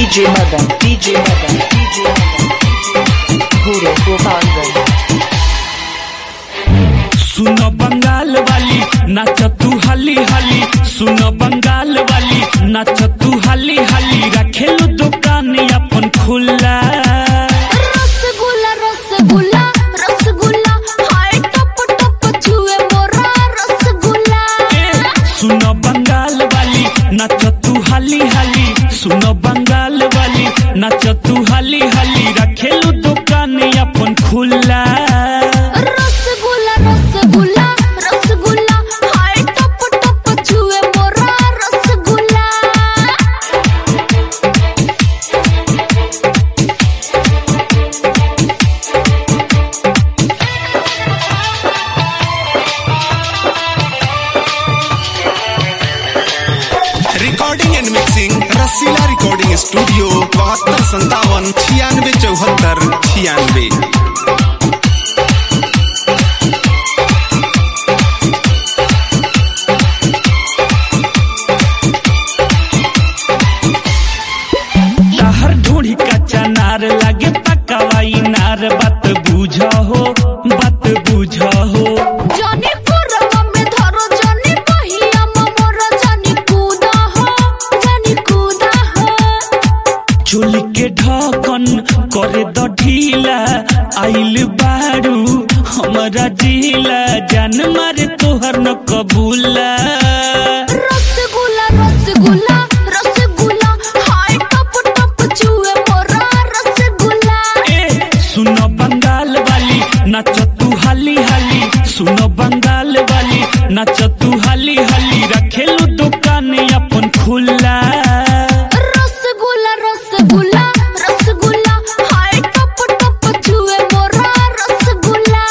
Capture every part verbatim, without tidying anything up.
DJ Madan DJ Madan DJ Madan पूरे गोपालगंज। सुनो बंगाल वाली नाच तू हाली हाली, सुनो बंगाल वाली नाच तू हाली हाली, रखेलू दुकान अपन खुला। रसगुल्ला रसगुल्ला रसगुल्ला हाय टप टप छुए मोरा रसगुल्ला। सुनो बंगाल वाली नाच तू हाली हाली, सुनो बंगाल वाली नाच तू हाली हाली, रखेलू दुकान अपन खुला। रसगुल्ला रसगुल्ला रसगुल्ला हाय टप टप छुए मोरा rasgulla. Recording and mixing Rasila recording studio बहत्तर संतावन छियानवे चौहत्तर छियानवे। हर ढूंढी कच्चा नार लगे पकावाई नार, बात बुझा हो बात बुझा हो। जानी पुरवा में धरो जानी पहिया मोरा जानी कूदा हो जानी कूदा हो। चोली के ढकन करे द ढीला, आइल बारू हमारा जिला, जान मारे तोहर न कबूला। रसगुल्ला रसगुल्ला रसगुल्ला हाय टप टप छुए मोरा रसगुल्ला। ए सुनो बंगाल वाली नाच तू हाली हाली, सुनो बंगाल वाली नाच तू हाली हाली, रखेलू दुकान अपन खुला। रसगुल्ला रसगुल्ला रसगुल्ला हाय टप टप छुए मोरा rasgulla.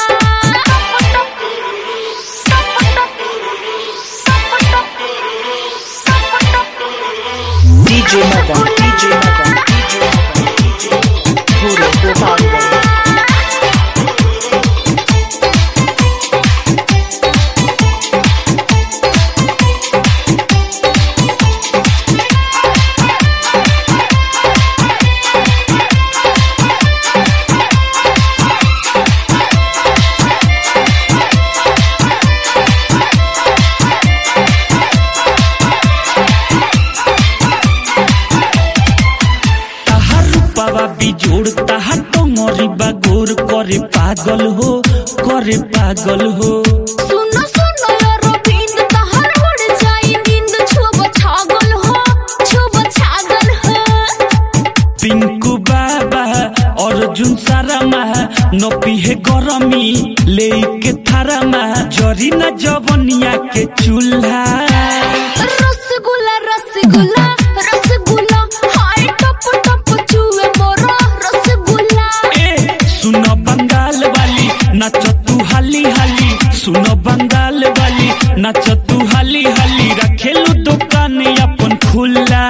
DJ Madan DJ Madan DJ Madan पूरे गोपालगंज। बाबा बिजोड़ता है तो मोरी बागोर करे पागल हो करे पागल हो। सुनो सुनो यारो बिंद तहर उड़ जाई नींद छुब छागल हो छुब छागल हो। पिंकू बाबा अर्जुन सारामा न पीहे गरमी लेके थारामा, जरी न जवनिया के चूल्हा। रसगुल्ला रसगुल्ला रसगुल्ला हाय टप टप छुए मोरा रसगुल्ला। ए सुनो बंगाल वाली नाच तू हाली हाली, सुनो बंगाल वाली नाच तू हाली हाली, रखेलू दुकान अपन खुला।